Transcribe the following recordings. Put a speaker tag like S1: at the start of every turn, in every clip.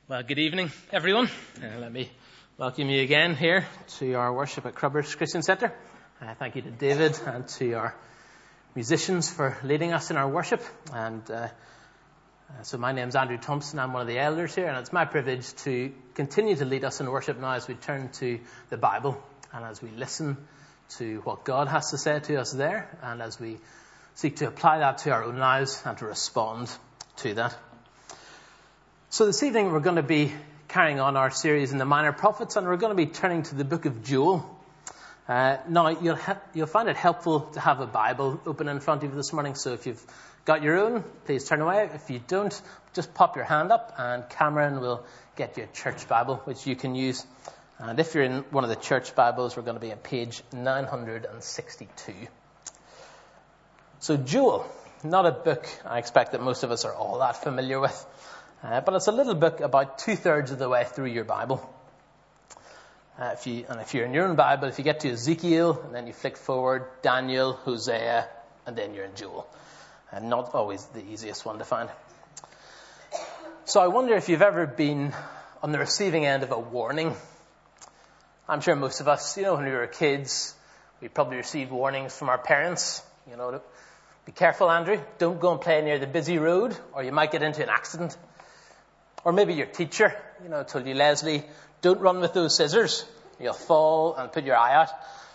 S1: Well, good evening, everyone. Let me welcome you again here to our worship at Crubbers Christian Centre. Thank you to David and to our musicians for leading us in our worship. So my name's Andrew Thompson. I'm one of the elders here, and it's my privilege to continue to lead us in worship now as we turn to the Bible and as we listen to what God has to say to us there, and as we seek to apply that to our own lives and to respond to that. So this evening we're going to be carrying on our series in the Minor Prophets, and we're going to be turning to the book of Joel. Now you'll find it helpful to have a Bible open in front of you this morning, so if you've got your own, please turn away. If you don't, just pop your hand up and Cameron will get you a church Bible which you can use. And if you're in one of the church Bibles, we're going to be at page 962. So Joel, not a book I expect that most of us are all that familiar with. But it's a little book about 2/3 of the way through your Bible. If you're in your own Bible, if you get to Ezekiel, and then you flick forward, Daniel, Hosea, and then you're in Joel. And not always the easiest one to find. So I wonder if you've ever been on the receiving end of a warning. I'm sure most of us, when we were kids, we probably received warnings from our parents. Be careful, Andrew, don't go and play near the busy road, or you might get into an accident. Or maybe your teacher, told you, Leslie, don't run with those scissors. You'll fall and put your eye out.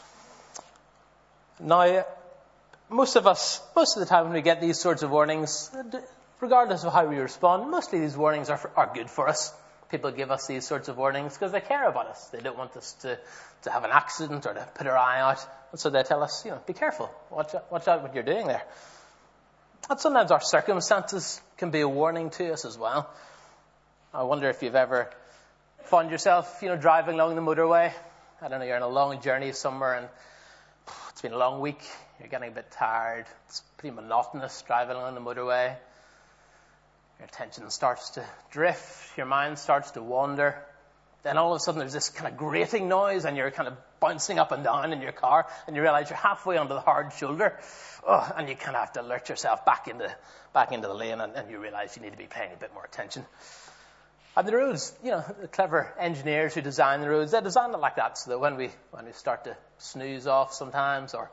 S1: Now, most of the time when we get these sorts of warnings, regardless of how we respond, mostly these warnings are good for us. People give us these sorts of warnings because they care about us. They don't want us to have an accident or to put our eye out. And so they tell us, be careful. Watch out what you're doing there. And sometimes our circumstances can be a warning to us as well. I wonder if you've ever found yourself, driving along the motorway. I don't know, you're on a long journey somewhere and it's been a long week. You're getting a bit tired. It's pretty monotonous driving along the motorway. Your attention starts to drift. Your mind starts to wander. Then all of a sudden there's this kind of grating noise and you're kind of bouncing up and down in your car and you realize you're halfway onto the hard shoulder. And you kind of have to alert yourself back into the lane and you realize you need to be paying a bit more attention. And the roads, the clever engineers who design the roads, they design it like that so that when we start to snooze off sometimes or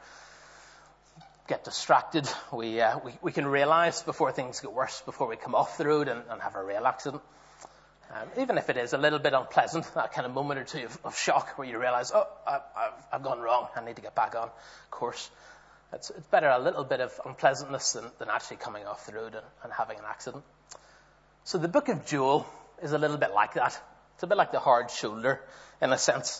S1: get distracted, we can realize before things get worse, before we come off the road and have a real accident. Even if it is a little bit unpleasant, that kind of moment or two of shock where you realize, I've gone wrong, I need to get back on course. It's better a little bit of unpleasantness than actually coming off the road and having an accident. So the book of Joel is a little bit like that. It's a bit like the hard shoulder, in a sense.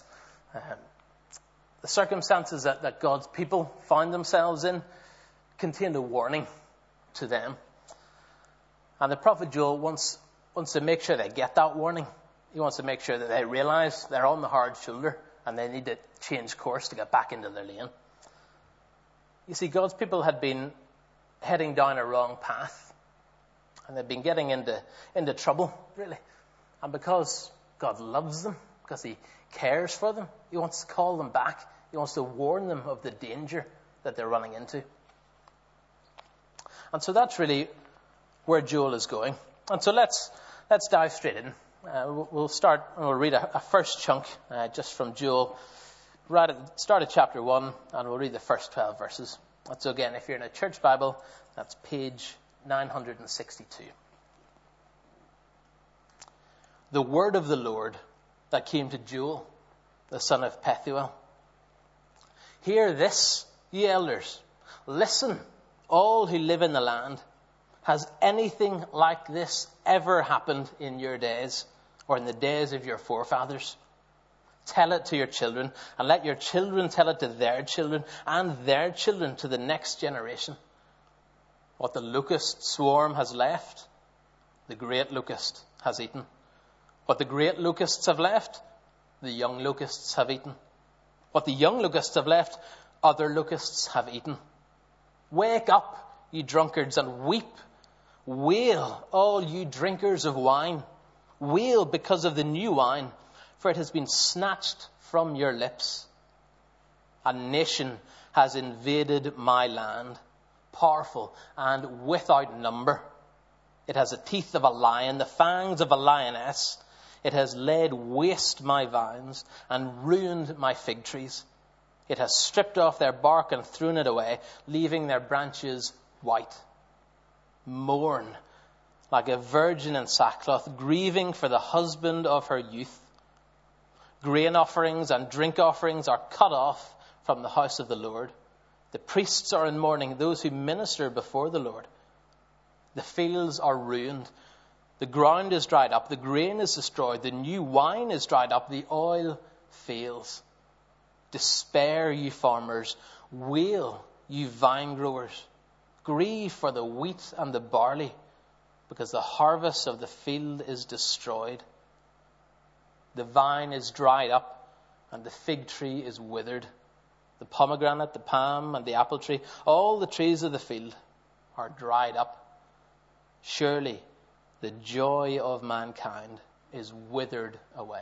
S1: The circumstances that God's people find themselves in contain a warning to them. And the prophet Joel wants to make sure they get that warning. He wants to make sure that they realize they're on the hard shoulder and they need to change course to get back into their lane. You see, God's people had been heading down a wrong path. And they've been getting into trouble, really. And because God loves them, because he cares for them, he wants to call them back. He wants to warn them of the danger that they're running into. And so that's really where Joel is going. And so let's dive straight in. We'll start and we'll read a first chunk just from Joel, right at the start of chapter 1, and we'll read the first 12 verses. And so again, if you're in a church Bible, that's page 962. The word of the Lord that came to Joel, the son of Pethuel. Hear this, ye elders. Listen, all who live in the land. Has anything like this ever happened in your days or in the days of your forefathers? Tell it to your children, and let your children tell it to their children and their children to the next generation. What the locust swarm has left, the great locust has eaten. What the great locusts have left, the young locusts have eaten. What the young locusts have left, other locusts have eaten. Wake up, you drunkards, and weep. Wail, all you drinkers of wine. Wail because of the new wine, for it has been snatched from your lips. A nation has invaded my land, powerful and without number. It has the teeth of a lion, the fangs of a lioness. It has laid waste my vines and ruined my fig trees. It has stripped off their bark and thrown it away, leaving their branches white. Mourn like a virgin in sackcloth, grieving for the husband of her youth. Grain offerings and drink offerings are cut off from the house of the Lord. The priests are in mourning, those who minister before the Lord. The fields are ruined. The ground is dried up. The grain is destroyed. The new wine is dried up. The oil fails. Despair, you farmers. Wail, you vine growers. Grieve for the wheat and the barley, because the harvest of the field is destroyed. The vine is dried up, and the fig tree is withered. The pomegranate, the palm, and the apple tree, all the trees of the field are dried up. Surely the joy of mankind is withered away.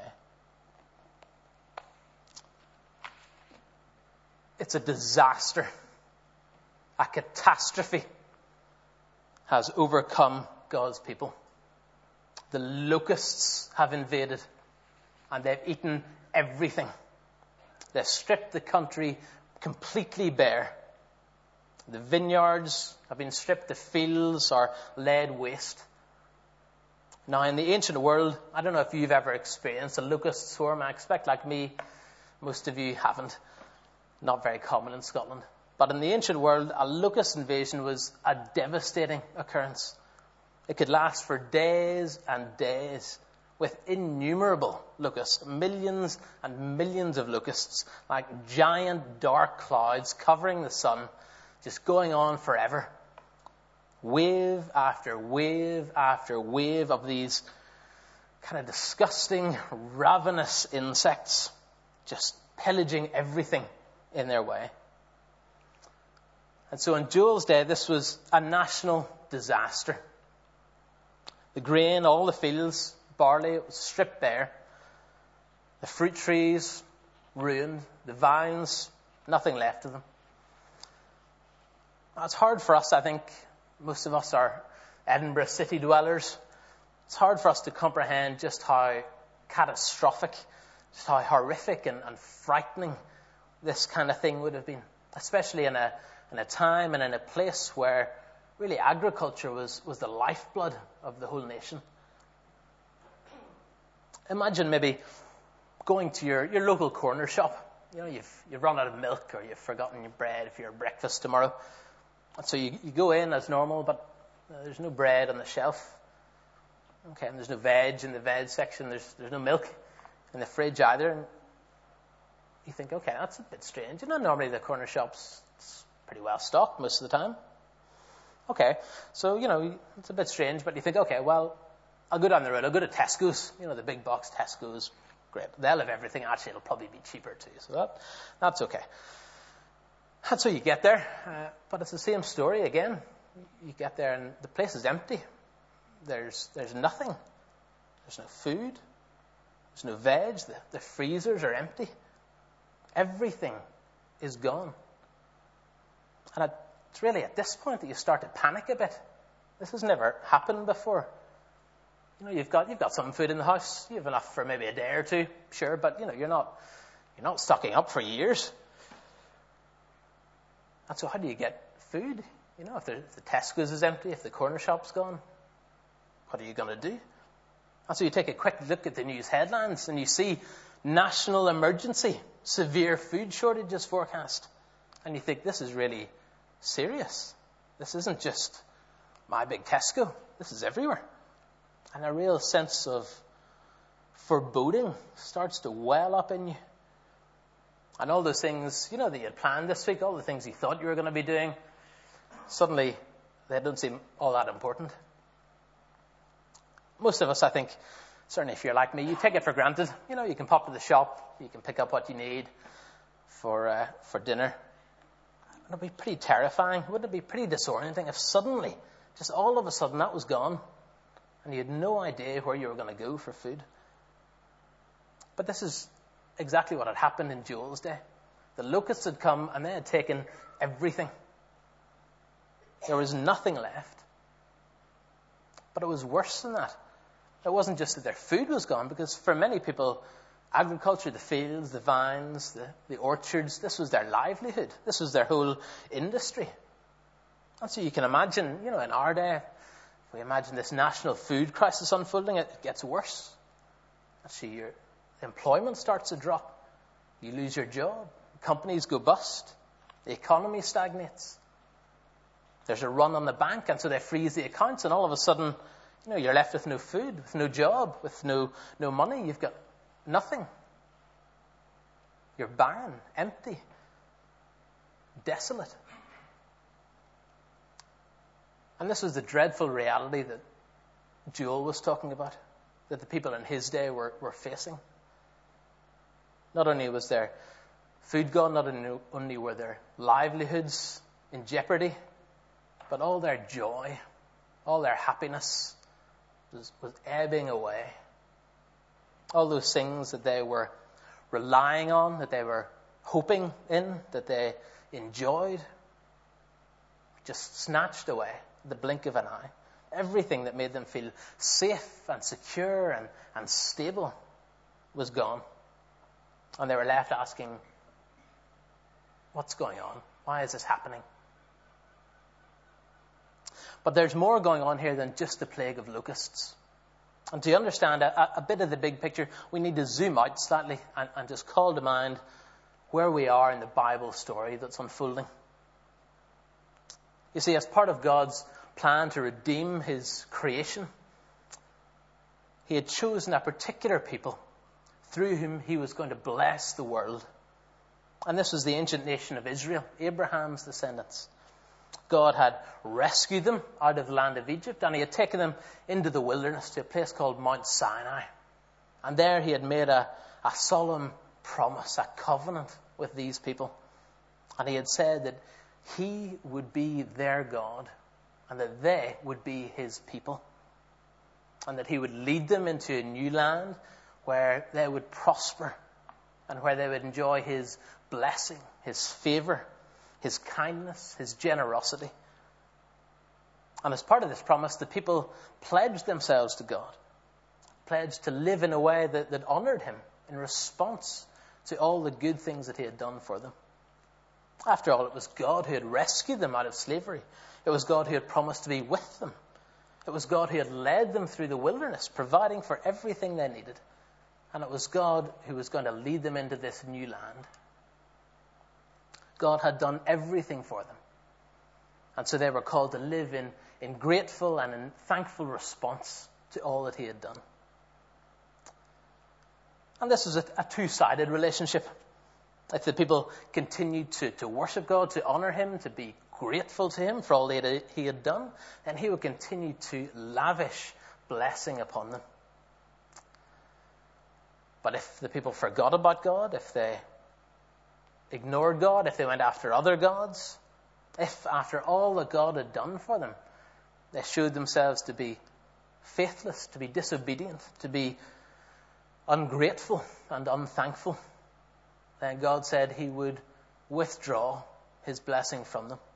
S1: It's a disaster. A catastrophe has overcome God's people. The locusts have invaded, and they've eaten everything. They've stripped the country completely bare. The vineyards have been stripped. The fields are laid waste. Now, in the ancient world, I don't know if you've ever experienced a locust swarm. I expect, like me, most of you haven't. Not very common in Scotland. But in the ancient world, a locust invasion was a devastating occurrence. It could last for days and days, with innumerable locusts, millions and millions of locusts, like giant dark clouds covering the sun, just going on forever. Wave after wave after wave of these kind of disgusting, ravenous insects, just pillaging everything in their way. And so in Joel's day, this was a national disaster. The grain, all the fields, barley, it was stripped bare. The fruit trees ruined. The vines, nothing left of them. Now, it's hard for us, I think, most of us are Edinburgh city dwellers. It's hard for us to comprehend just how catastrophic, just how horrific and frightening this kind of thing would have been, especially in a time and in a place where really agriculture was the lifeblood of the whole nation. Imagine maybe going to your local corner shop. You know, you've run out of milk, or you've forgotten your bread for your breakfast tomorrow. And so you go in as normal, but there's no bread on the shelf. Okay, and there's no veg in the veg section. There's no milk in the fridge either. And you think, okay, that's a bit strange. You know, normally the corner shop's pretty well stocked most of the time. Okay, so, you know, it's a bit strange, but you think, okay, well, I'll go down the road. I'll go to Tesco's, you know, the big box Tesco's. Great. They'll have everything. Actually, it'll probably be cheaper too. So that's okay. And so you get there, but it's the same story again. You get there and the place is empty. There's nothing. There's no food. There's no veg. The freezers are empty. Everything is gone. And it's really at this point that you start to panic a bit. This has never happened before. You know, you've got some food in the house. You have enough for maybe a day or two, sure, but you know, you're not stocking up for years. And so how do you get food? You know, if the Tesco's is empty, if the corner shop's gone, what are you going to do? And so you take a quick look at the news headlines and you see national emergency, severe food shortages forecast. And you think, this is really serious. This isn't just my big Tesco. This is everywhere. And a real sense of foreboding starts to well up in you. And all those things, you know, that you had planned this week, all the things you thought you were going to be doing, suddenly they don't seem all that important. Most of us, I think, certainly if you're like me, you take it for granted. You know, you can pop to the shop, you can pick up what you need for dinner. It would be pretty terrifying. Wouldn't it be pretty disorienting if suddenly, just all of a sudden, that was gone and you had no idea where you were going to go for food? But this is exactly what had happened in Joel's day. The locusts had come and they had taken everything. There was nothing left. But it was worse than that. It wasn't just that their food was gone, because for many people, agriculture, the fields, the vines, the orchards, this was their livelihood. This was their whole industry. And so you can imagine, in our day, if we imagine this national food crisis unfolding, it gets worse. Actually, your employment starts to drop. You lose your job. Companies go bust. The economy stagnates. There's a run on the bank, and so they freeze the accounts, and all of a sudden, you're left with no food, with no job, with no money. You've got nothing. You're barren, empty, desolate. And this was the dreadful reality that Joel was talking about, that the people in his day were facing. Not only was their food gone, not only were their livelihoods in jeopardy, but all their joy, all their happiness was ebbing away. All those things that they were relying on, that they were hoping in, that they enjoyed, just snatched away at the blink of an eye. Everything that made them feel safe and secure and stable was gone. And they were left asking, what's going on? Why is this happening? But there's more going on here than just the plague of locusts. And to understand a bit of the big picture, we need to zoom out slightly and just call to mind where we are in the Bible story that's unfolding. You see, as part of God's plan to redeem his creation, he had chosen a particular people through whom he was going to bless the world. And this was the ancient nation of Israel, Abraham's descendants. God had rescued them out of the land of Egypt, and he had taken them into the wilderness to a place called Mount Sinai. And there he had made a solemn promise, a covenant with these people. And he had said that he would be their God and that they would be his people. And that he would lead them into a new land where they would prosper and where they would enjoy his blessing, his favor, his kindness, his generosity. And as part of this promise, the people pledged themselves to God, pledged to live in a way that honored him in response to all the good things that he had done for them. After all, it was God who had rescued them out of slavery. It was God who had promised to be with them. It was God who had led them through the wilderness, providing for everything they needed. And it was God who was going to lead them into this new land. God had done everything for them. And so they were called to live in grateful and in thankful response to all that he had done. And this was a two-sided relationship. If the people continued to worship God, to honor him, to be grateful to him for all that he had done, then he would continue to lavish blessing upon them. But if the people forgot about God, if they ignored God, if they went after other gods, if after all that God had done for them, they showed themselves to be faithless, to be disobedient, to be ungrateful and unthankful, then God said he would withdraw his blessing from them.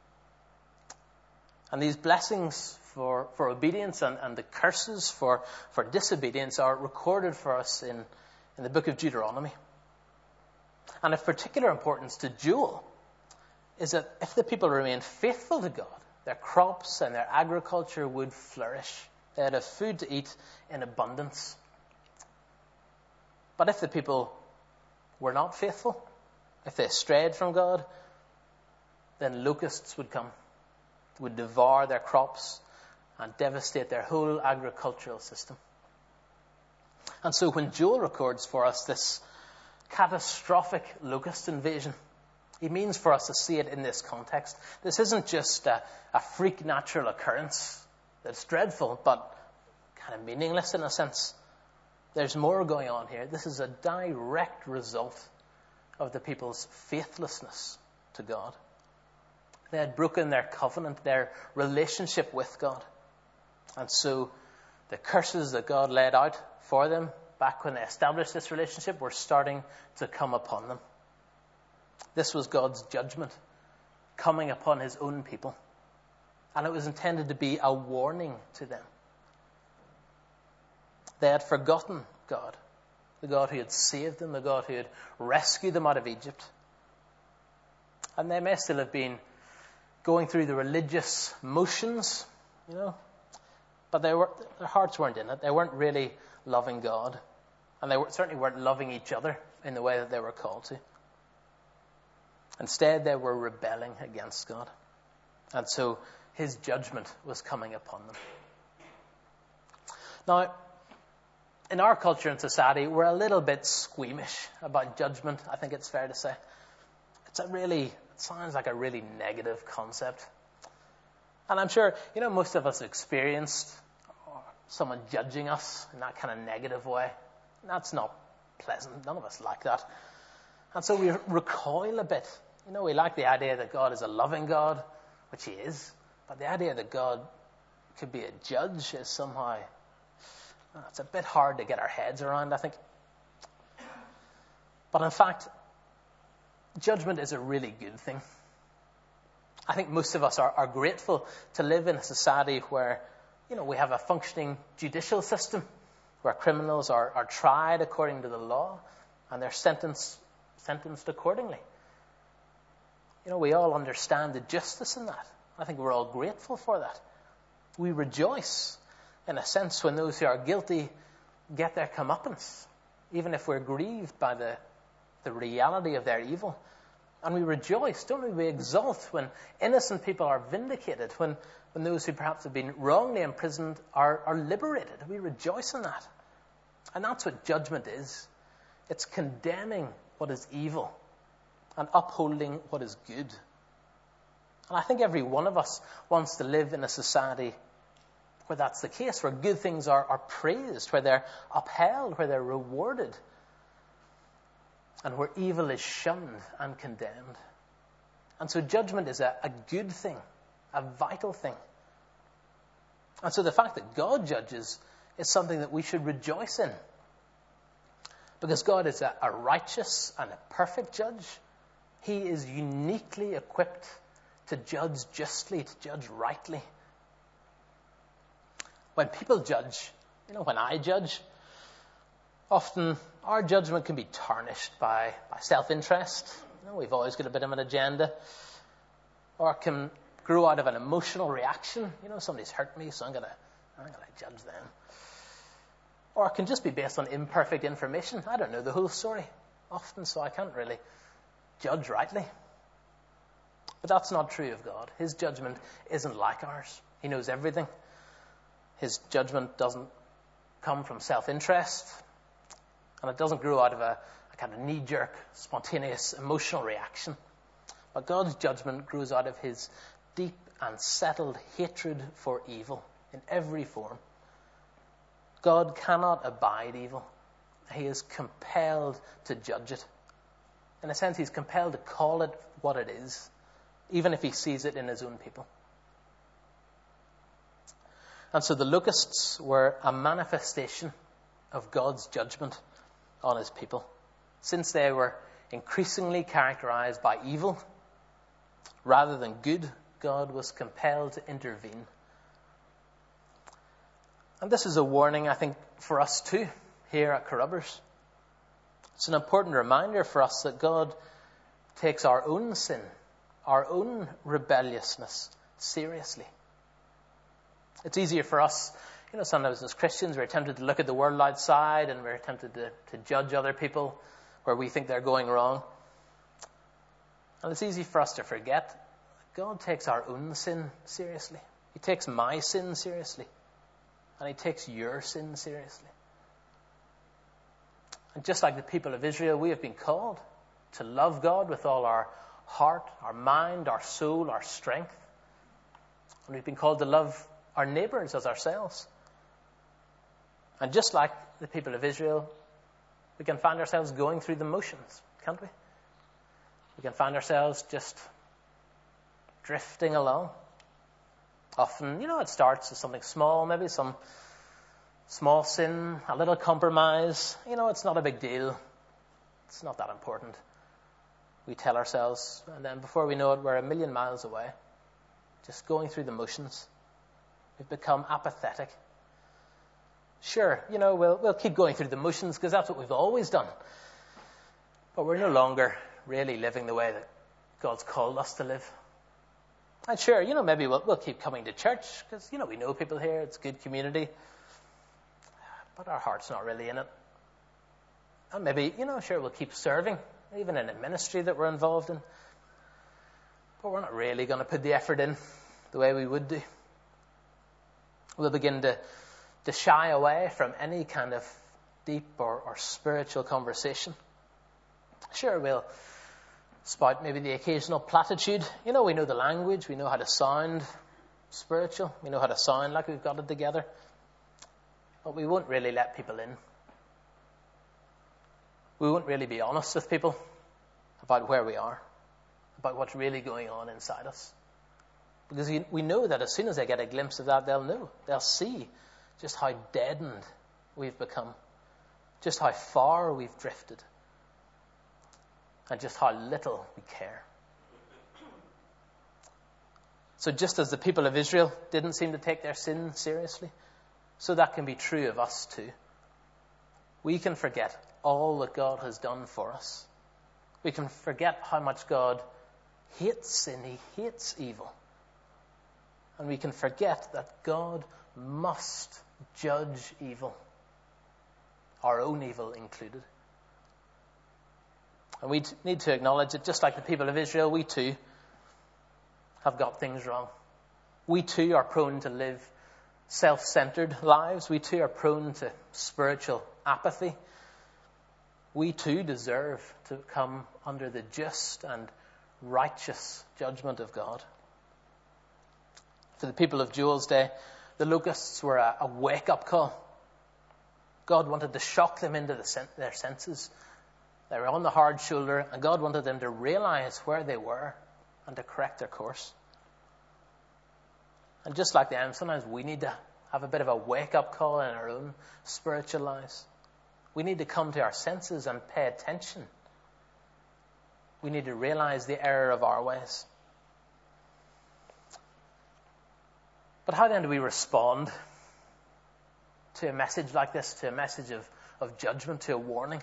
S1: And these blessings for obedience and the curses for disobedience are recorded for us in the book of Deuteronomy. And of particular importance to Joel is that if the people remained faithful to God, their crops and their agriculture would flourish. They had food to eat in abundance. But if the people were not faithful, if they strayed from God, then locusts would come, would devour their crops and devastate their whole agricultural system. And so when Joel records for us this catastrophic locust invasion, he means for us to see it in this context. This isn't just a freak natural occurrence that's dreadful, but kind of meaningless in a sense. There's more going on here. This is a direct result of the people's faithlessness to God. They had broken their covenant, their relationship with God. And so the curses that God laid out for them back when they established this relationship were starting to come upon them. This was God's judgment coming upon his own people. And it was intended to be a warning to them. They had forgotten God, the God who had saved them, the God who had rescued them out of Egypt. And they may still have been going through the religious motions, but their hearts weren't in it. They weren't really loving God. And they certainly weren't loving each other in the way that they were called to. Instead, they were rebelling against God. And so his judgment was coming upon them. Now, in our culture and society, we're a little bit squeamish about judgment, I think it's fair to say. It sounds like a really negative concept. And I'm sure, most of us experienced someone judging us in that kind of negative way. And that's not pleasant. None of us like that. And so we recoil a bit. We like the idea that God is a loving God, which he is. But the idea that God could be a judge is somehow, it's a bit hard to get our heads around, I think. But in fact, judgment is a really good thing. I think most of us are grateful to live in a society where, we have a functioning judicial system, where criminals are tried according to the law and they're sentenced accordingly. We all understand the justice in that. I think we're all grateful for that. We rejoice, in a sense, when those who are guilty get their comeuppance, even if we're grieved by the reality of their evil. And we rejoice, don't we? We exult when innocent people are vindicated, when those who perhaps have been wrongly imprisoned are liberated. We rejoice in that. And that's what judgment is. It's condemning what is evil and upholding what is good. And I think every one of us wants to live in a society where that's the case, where good things are praised, where they're upheld, where they're rewarded, and where evil is shunned and condemned. And so judgment is a good thing, a vital thing. And so the fact that God judges is something that we should rejoice in. Because God is a righteous and a perfect judge. He is uniquely equipped to judge justly, to judge rightly. When people judge, when I judge, often our judgment can be tarnished by self-interest. We've always got a bit of an agenda. Or it can grow out of an emotional reaction. Somebody's hurt me, so I'm going to judge them. Or it can just be based on imperfect information. I don't know the whole story often, so I can't really judge rightly. But that's not true of God. His judgment isn't like ours. He knows everything. His judgment doesn't come from self-interest, and it doesn't grow out of a kind of knee-jerk, spontaneous, emotional reaction. But God's judgment grows out of his deep and settled hatred for evil in every form. God cannot abide evil. He is compelled to judge it. In a sense, he's compelled to call it what it is, even if he sees it in his own people. And so the locusts were a manifestation of God's judgment on his people. Since they were increasingly characterized by evil rather than good, God was compelled to intervene. And this is a warning, I think, for us too, here at Carrubbers. It's an important reminder for us that God takes our own sin, our own rebelliousness, seriously. It's easier for us, sometimes as Christians, we're tempted to look at the world outside and we're tempted to judge other people where we think they're going wrong. And it's easy for us to forget that God takes our own sin seriously. He takes my sin seriously. And he takes your sin seriously. And just like the people of Israel, we have been called to love God with all our heart, our mind, our soul, our strength. And we've been called to love our neighbours as ourselves. And just like the people of Israel, we can find ourselves going through the motions, can't we? We can find ourselves just drifting along. Often, it starts as something small, maybe some small sin, a little compromise. It's not a big deal. It's not that important. We tell ourselves, and then before we know it, we're a million miles away, just going through the motions. We've become apathetic. Sure, we'll keep going through the motions because that's what we've always done. But we're no longer really living the way that God's called us to live. And sure, maybe we'll keep coming to church because, we know people here. It's a good community. But our heart's not really in it. And maybe, sure, we'll keep serving, even in a ministry that we're involved in. But we're not really going to put the effort in the way we would do. We'll begin to shy away from any kind of deep or spiritual conversation. Sure, we'll spout maybe the occasional platitude. We know the language. We know how to sound spiritual. We know how to sound like we've got it together. But we won't really let people in. We won't really be honest with people about where we are, about what's really going on inside us. Because we know that as soon as they get a glimpse of that, they'll know. They'll see just how deadened we've become, just how far we've drifted, and just how little we care. So just as the people of Israel didn't seem to take their sin seriously, so that can be true of us too. We can forget all that God has done for us. We can forget how much God hates sin, He hates evil. And we can forget that God must judge evil, our own evil included. And we need to acknowledge that just like the people of Israel, we too have got things wrong. We too are prone to live self-centered lives. We too are prone to spiritual apathy. We too deserve to come under the just and righteous judgment of God. For the people of Joel's day, the locusts were a wake-up call. God wanted to shock them into their senses. They were on the hard shoulder, and God wanted them to realize where they were and to correct their course. And just like them, sometimes we need to have a bit of a wake-up call in our own spiritual lives. We need to come to our senses and pay attention. We need to realize the error of our ways. But how then do we respond to a message like this, to a message of judgment, to a warning?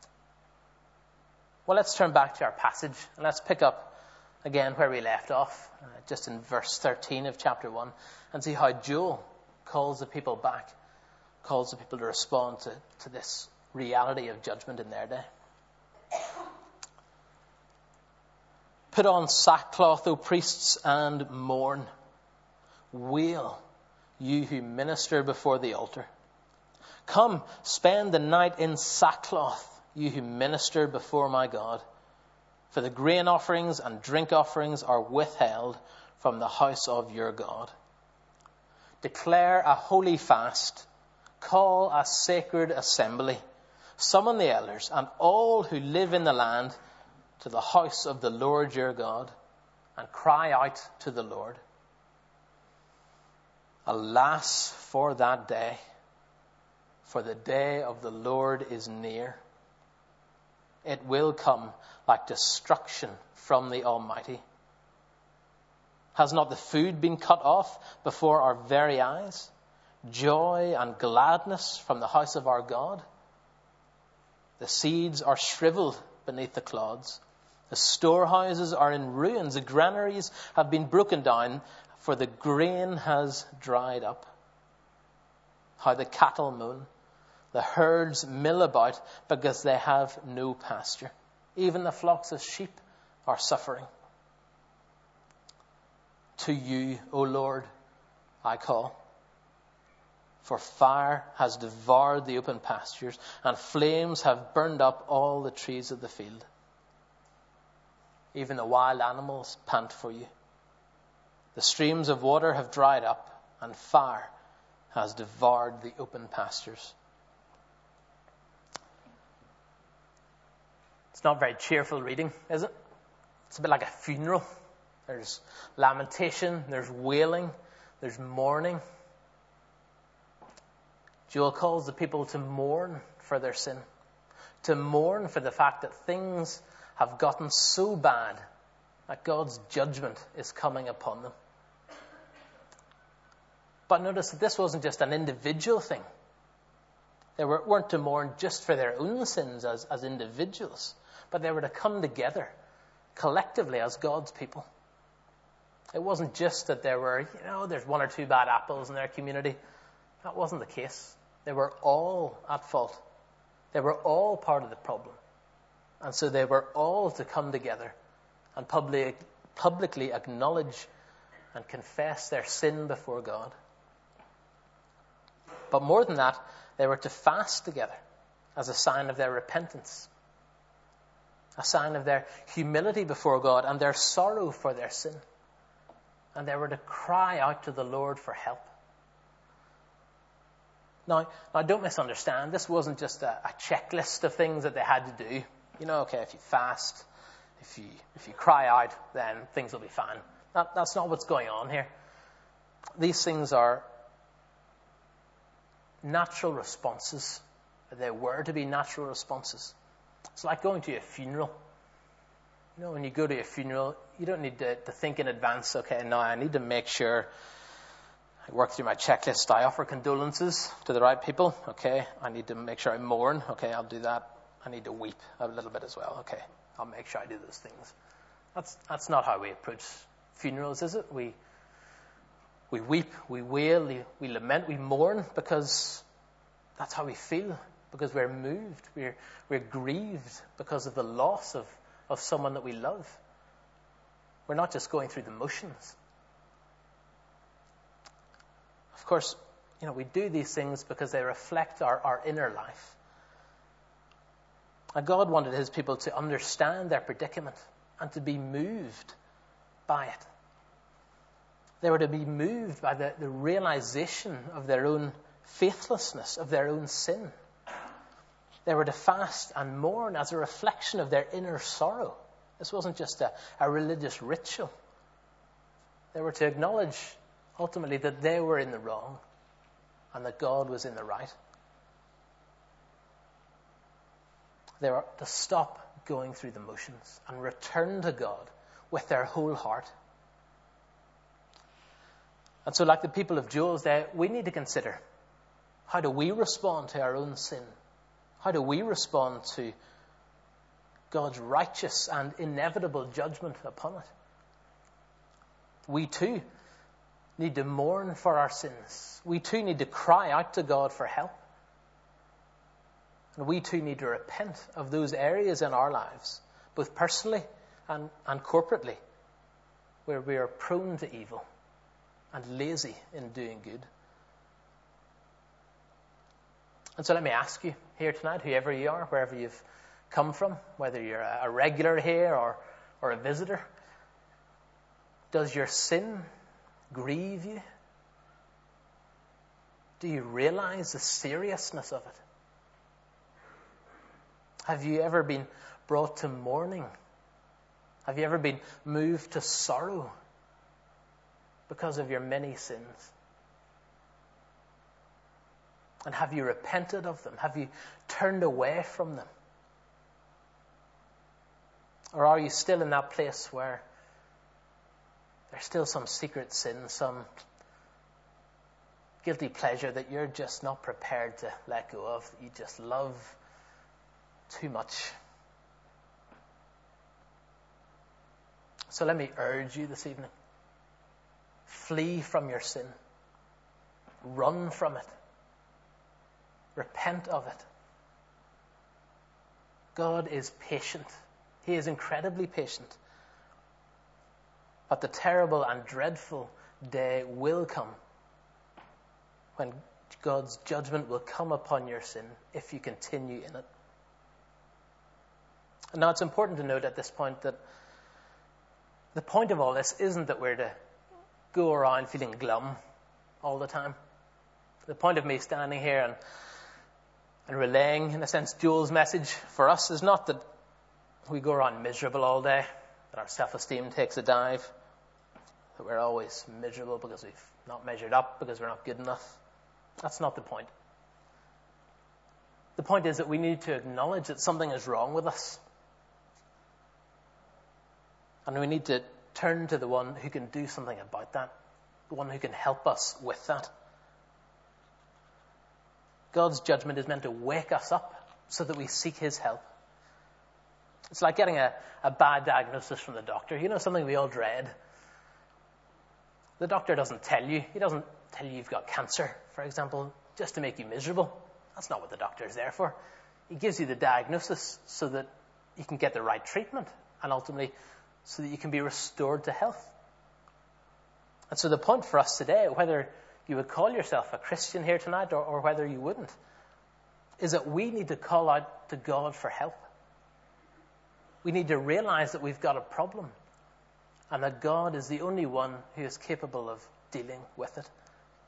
S1: Well, let's turn back to our passage and let's pick up again where we left off, just in verse 13 of chapter 1, and see how Joel calls the people back, calls the people to respond to this reality of judgment in their day. Put on sackcloth, O priests, and mourn. Wail, you who minister before the altar. Come, spend the night in sackcloth, you who minister before my God. For the grain offerings and drink offerings are withheld from the house of your God. Declare a holy fast. Call a sacred assembly. Summon the elders and all who live in the land to the house of the Lord your God, and cry out to the Lord. Alas for that day, for the day of the Lord is near. It will come like destruction from the Almighty. Has not the food been cut off before our very eyes? Joy and gladness from the house of our God? The seeds are shriveled beneath the clods. The storehouses are in ruins. The granaries have been broken down, for the grain has dried up. How the cattle moan. The herds mill about because they have no pasture. Even the flocks of sheep are suffering. To you, O Lord, I call. For fire has devoured the open pastures, and flames have burned up all the trees of the field. Even the wild animals pant for you. The streams of water have dried up, and fire has devoured the open pastures. It's not very cheerful reading, is it? It's a bit like a funeral. There's lamentation, there's wailing, there's mourning. Joel calls the people to mourn for their sin, to mourn for the fact that things have gotten so bad that God's judgment is coming upon them. But notice that this wasn't just an individual thing. They weren't to mourn just for their own sins as individuals, but they were to come together collectively as God's people. It wasn't just that there were, there's one or two bad apples in their community. That wasn't the case. They were all at fault. They were all part of the problem. And so they were all to come together and publicly acknowledge and confess their sin before God. But more than that, they were to fast together as a sign of their repentance, a sign of their humility before God and their sorrow for their sin. And they were to cry out to the Lord for help. Now don't misunderstand. This wasn't just a checklist of things that they had to do. Okay, if you fast, if you cry out, then things will be fine. That's not what's going on here. These things are natural responses. They were to be natural responses. It's like going to a funeral. When you go to a funeral, you don't need to think in advance, okay, now I need to make sure I work through my checklist. I offer condolences to the right people. Okay, I need to make sure I mourn. Okay, I'll do that. I need to weep a little bit as well. Okay, I'll make sure I do those things. That's not how we approach funerals, is it? We weep, we wail, we lament, we mourn because that's how we feel. Because we're moved, we're grieved because of the loss of someone that we love. We're not just going through the motions. Of course, we do these things because they reflect our inner life. And God wanted his people to understand their predicament and to be moved by it. They were to be moved by the realization of their own faithlessness, of their own sin. They were to fast and mourn as a reflection of their inner sorrow. This wasn't just a religious ritual. They were to acknowledge, ultimately, that they were in the wrong and that God was in the right. They were to stop going through the motions and return to God with their whole heart. And so, like the people of Joel's day, we need to consider, how do we respond to our own sin? How do we respond to God's righteous and inevitable judgment upon it? We too need to mourn for our sins. We too need to cry out to God for help. And we too need to repent of those areas in our lives, both personally and corporately, where we are prone to evil and lazy in doing good. And so let me ask you here tonight, whoever you are, wherever you've come from, whether you're a regular here or a visitor, does your sin grieve you? Do you realize the seriousness of it? Have you ever been brought to mourning? Have you ever been moved to sorrow because of your many sins? And have you repented of them? Have you turned away from them? Or are you still in that place where there's still some secret sin, some guilty pleasure that you're just not prepared to let go of, that you just love too much? So let me urge you this evening. Flee from your sin. Run from it. Repent of it. God is patient. He is incredibly patient. But the terrible and dreadful day will come when God's judgment will come upon your sin if you continue in it. And now it's important to note at this point that the point of all this isn't that we're to go around feeling glum all the time. The point of me standing here and relaying, in a sense, Joel's message for us is not that we go around miserable all day, that our self-esteem takes a dive, that we're always miserable because we've not measured up, because we're not good enough. That's not the point. The point is that we need to acknowledge that something is wrong with us. And we need to turn to the one who can do something about that, the one who can help us with that. God's judgment is meant to wake us up so that we seek his help. It's like getting a bad diagnosis from the doctor. You know, something we all dread. The doctor doesn't tell you. He doesn't tell you you've got cancer, for example, just to make you miserable. That's not what the doctor is there for. He gives you the diagnosis so that you can get the right treatment and ultimately so that you can be restored to health. And so the point for us today, whether you would call yourself a Christian here tonight or whether you wouldn't, is that we need to call out to God for help. We need to realize that we've got a problem and that God is the only one who is capable of dealing with it.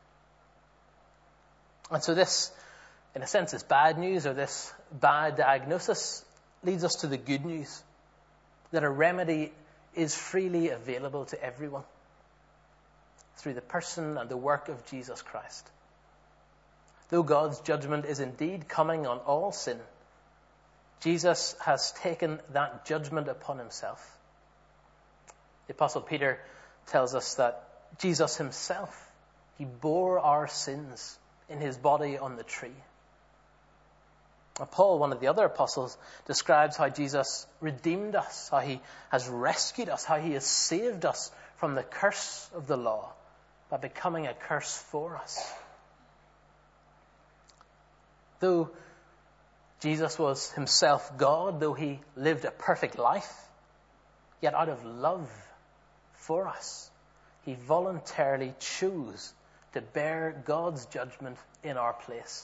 S1: And so this, in a sense, is bad news, or this bad diagnosis leads us to the good news, that a remedy is freely available to everyone through the person and the work of Jesus Christ. Though God's judgment is indeed coming on all sin, Jesus has taken that judgment upon himself. The Apostle Peter tells us that Jesus himself, he bore our sins in his body on the tree. Paul, one of the other apostles, describes how Jesus redeemed us, how he has rescued us, how he has saved us from the curse of the law by becoming a curse for us. Though Jesus was himself God, though he lived a perfect life, yet out of love for us, he voluntarily chose to bear God's judgment in our place.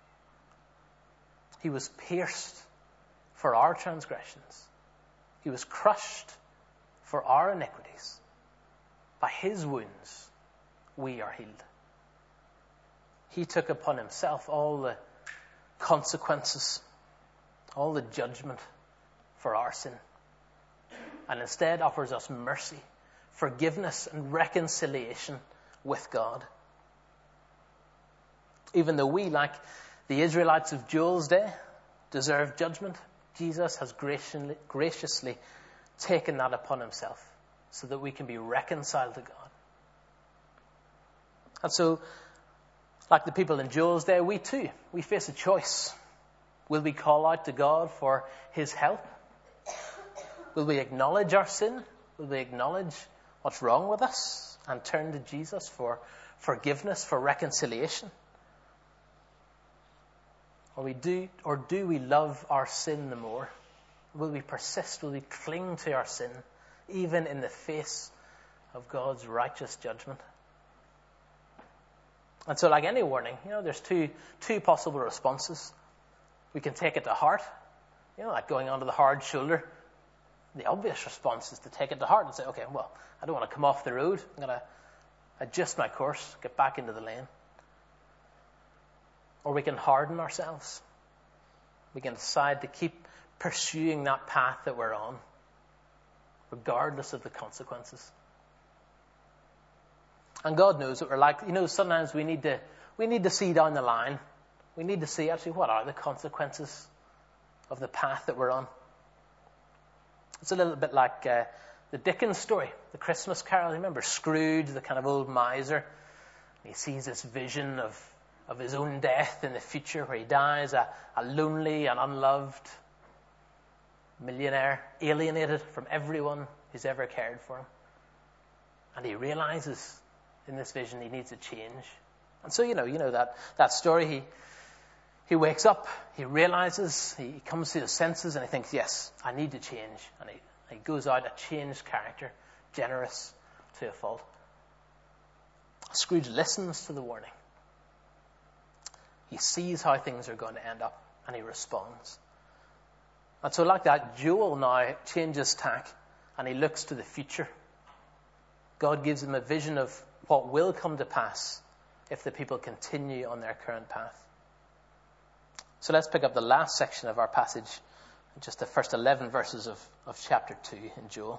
S1: He was pierced for our transgressions. He was crushed for our iniquities. By his wounds, we are healed. He took upon himself all the consequences, all the judgment for our sin, and instead offers us mercy, forgiveness, and reconciliation with God. Even though we, like the Israelites of Joel's day, deserve judgment, Jesus has graciously taken that upon himself so that we can be reconciled to God. And so, like the people in Joel's day, we too, we face a choice. Will we call out to God for his help? Will we acknowledge our sin? Will we acknowledge what's wrong with us and turn to Jesus for forgiveness, for reconciliation? Or do we love our sin the more? Will we persist? Will we cling to our sin, even in the face of God's righteous judgment? And so, like any warning, there's two possible responses. We can take it to heart, like going onto the hard shoulder. The obvious response is to take it to heart and say, okay, well, I don't want to come off the road. I'm going to adjust my course, get back into the lane. Or we can harden ourselves. We can decide to keep pursuing that path that we're on, regardless of the consequences. And God knows what we're like. Sometimes we need to see down the line. We need to see actually what are the consequences of the path that we're on. It's a little bit like the Dickens story, the Christmas Carol. Remember Scrooge, the kind of old miser? He sees this vision of his own death in the future, where he dies a lonely and unloved millionaire, alienated from everyone who's ever cared for him. And he realizes in this vision he needs a change. And so, that story, he wakes up, he realizes, he comes to his senses, and he thinks, yes, I need to change. And he goes out a changed character, generous to a fault. Scrooge listens to the warning. He sees how things are going to end up, and he responds. And so like that, Joel now changes tack, and he looks to the future. God gives him a vision of what will come to pass if the people continue on their current path. So let's pick up the last section of our passage, just the first 11 verses of chapter 2 in Joel.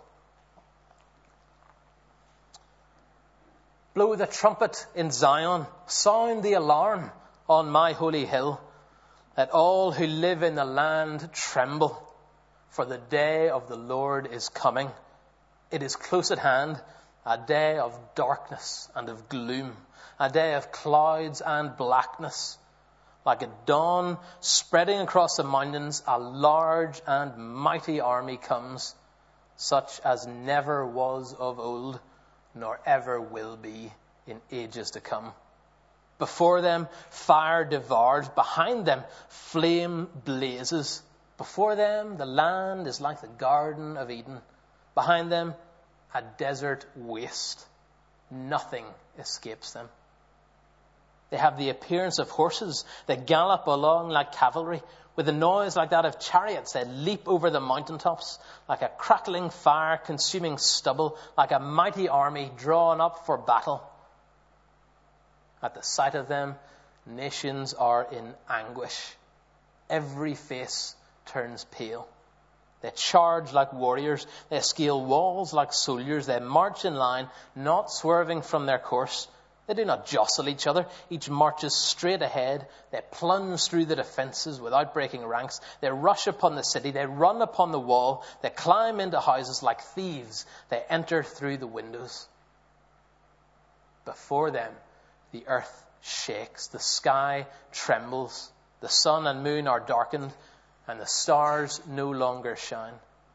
S1: Blow the trumpet in Zion, sound the alarm on my holy hill. Let all who live in the land tremble, for the day of the Lord is coming. It is close at hand, a day of darkness and of gloom, a day of clouds and blackness, Like a dawn spreading across the mountains, a large and mighty army comes, such as never was of old, nor ever will be in ages to come. Before them, fire devours. Behind them, flame blazes. Before them, the land is like the Garden of Eden. Behind them, a desert waste. Nothing escapes them. They have the appearance of horses. They gallop along like cavalry. With a noise like that of chariots, they leap over the mountaintops. Like a crackling fire consuming stubble. Like a mighty army drawn up for battle. At the sight of them, nations are in anguish. Every face turns pale. They charge like warriors. They scale walls like soldiers. They march in line, not swerving from their course. They do not jostle each other. Each marches straight ahead. They plunge through the defences without breaking ranks. They rush upon the city. They run upon the wall. They climb into houses like thieves. They enter through the windows. Before them, the earth shakes. The sky trembles. The sun and moon are darkened, and the stars no longer shine.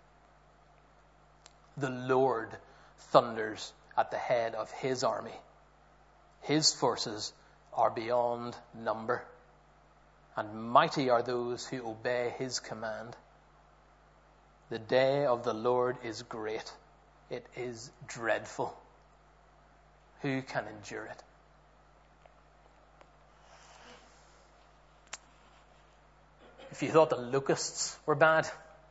S1: The Lord thunders at the head of his army. His forces are beyond number, and mighty are those who obey his command. The day of the Lord is great. It is dreadful. Who can endure it? If you thought the locusts were bad,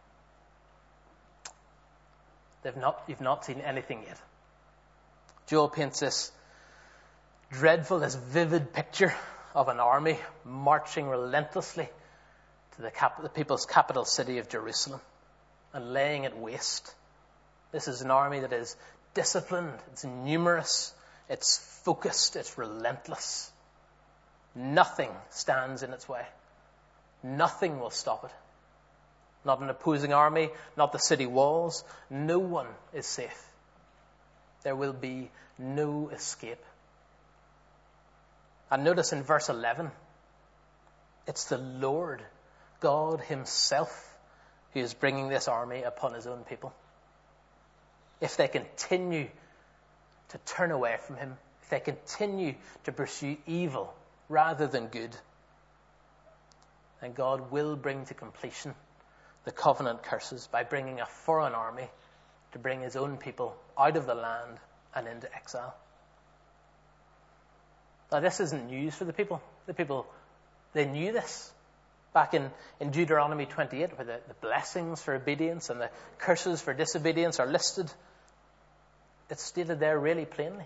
S1: you've not seen anything yet. Joel paints this dreadful, this vivid picture of an army marching relentlessly to the people's capital city of Jerusalem and laying it waste. This is an army that is disciplined, it's numerous, it's focused, it's relentless. Nothing stands in its way. Nothing will stop it. Not an opposing army, not the city walls. No one is safe. There will be no escape. And notice in verse 11, it's the Lord, God himself, who is bringing this army upon his own people. If they continue to turn away from him, if they continue to pursue evil rather than good, then God will bring to completion the covenant curses by bringing a foreign army to bring his own people out of the land and into exile. Now, this isn't news for the people. The people, they knew this. Back in Deuteronomy 28, where the blessings for obedience and the curses for disobedience are listed, it's stated there really plainly.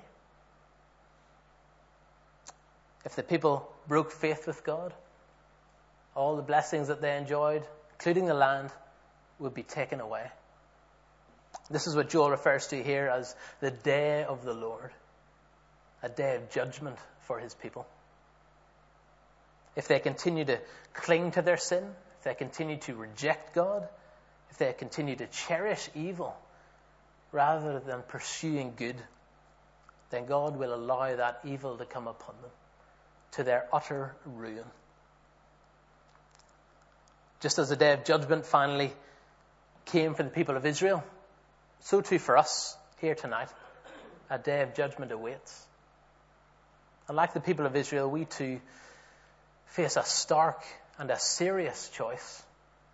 S1: If the people broke faith with God, all the blessings that they enjoyed, including the land, would be taken away. This is what Joel refers to here as the day of the Lord, a day of judgment for his people. If they continue to cling to their sin, if they continue to reject God, if they continue to cherish evil rather than pursuing good, then God will allow that evil to come upon them to their utter ruin. Just as the day of judgment finally came for the people of Israel, so too for us here tonight, a day of judgment awaits. And like the people of Israel, we too face a stark and a serious choice.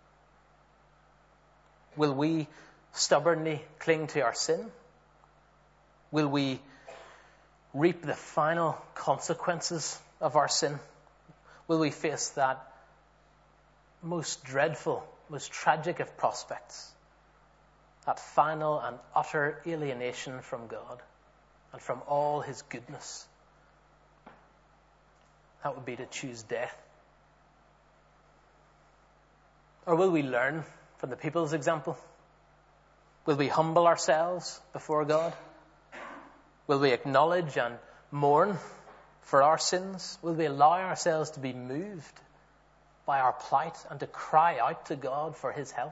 S1: Will we stubbornly cling to our sin? Will we reap the final consequences of our sin? Will we face that most dreadful, most tragic of prospects, that final and utter alienation from God and from all his goodness? That would be to choose death. Or will we learn from the people's example? Will we humble ourselves before God? Will we acknowledge and mourn for our sins? Will we allow ourselves to be moved by our plight and to cry out to God for his help?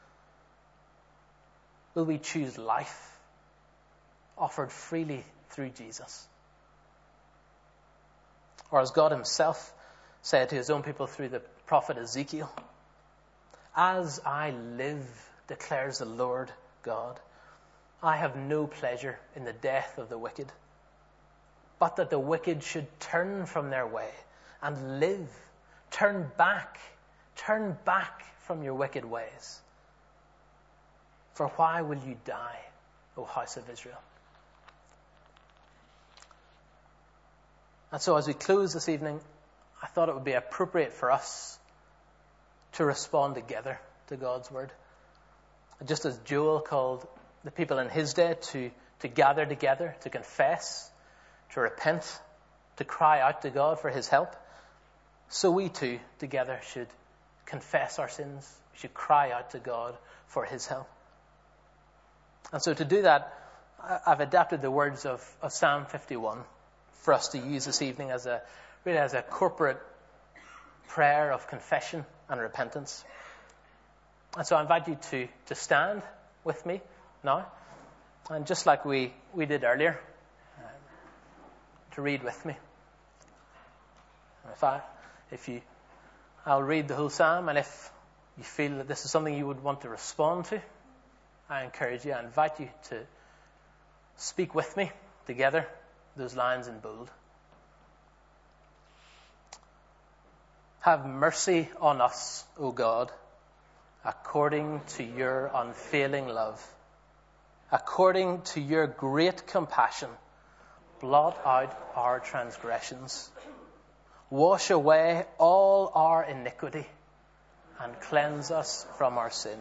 S1: Will we choose life offered freely through Jesus? Or as God himself said to his own people through the prophet Ezekiel, "As I live, declares the Lord God, I have no pleasure in the death of the wicked, but that the wicked should turn from their way and live. Turn back from your wicked ways. For why will you die, O house of Israel?" And so as we close this evening, I thought it would be appropriate for us to respond together to God's word. Just as Joel called the people in his day to gather together, to confess, to repent, to cry out to God for his help, so we too together should confess our sins. We should cry out to God for his help. And so to do that, I've adapted the words of Psalm 51 for us to use this evening as a corporate prayer of confession and repentance. And so I invite you to stand with me now, and just like we did earlier, to read with me. I'll read the whole psalm, and if you feel that this is something you would want to respond to, I invite you to speak with me together, those lines in bold. Have mercy on us, O God, according to your unfailing love. According to your great compassion, blot out our transgressions. Wash away all our iniquity and cleanse us from our sin.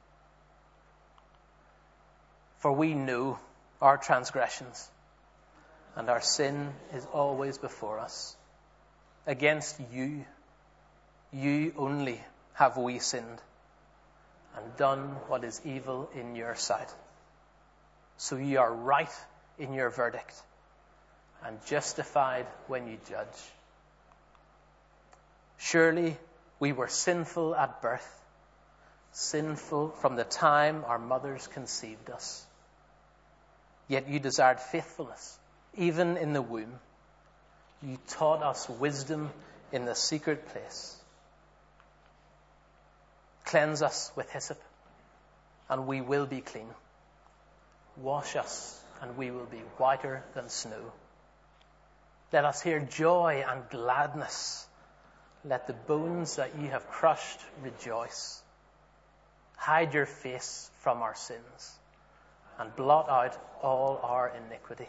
S1: For we know our transgressions, and our sin is always before us. Against you only have we sinned, and done what is evil in your sight. So you are right in your verdict, and justified when you judge. Surely we were sinful at birth, sinful from the time our mothers conceived us. Yet you desired faithfulness, even in the womb. You taught us wisdom in the secret place. Cleanse us with hyssop, and we will be clean. Wash us, and we will be whiter than snow. Let us hear joy and gladness. Let the bones that you have crushed rejoice. Hide your face from our sins, and blot out all our iniquity.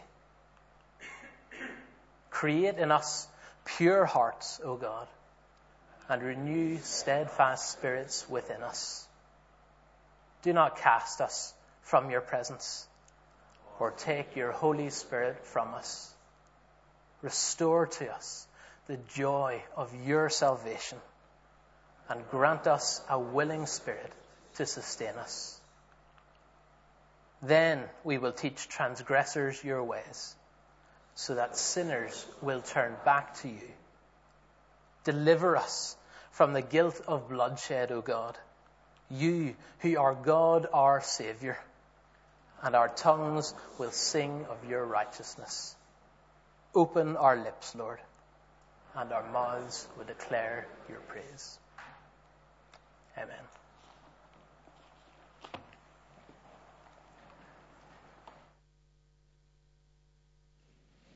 S1: Create in us pure hearts, O God, and renew steadfast spirits within us. Do not cast us from your presence, or take your Holy Spirit from us. Restore to us the joy of your salvation, and grant us a willing spirit to sustain us. Then we will teach transgressors your ways, so that sinners will turn back to you. Deliver us from the guilt of bloodshed, O God, you who are God our Saviour, and our tongues will sing of your righteousness. Open our lips, Lord, and our mouths will declare your praise. Amen.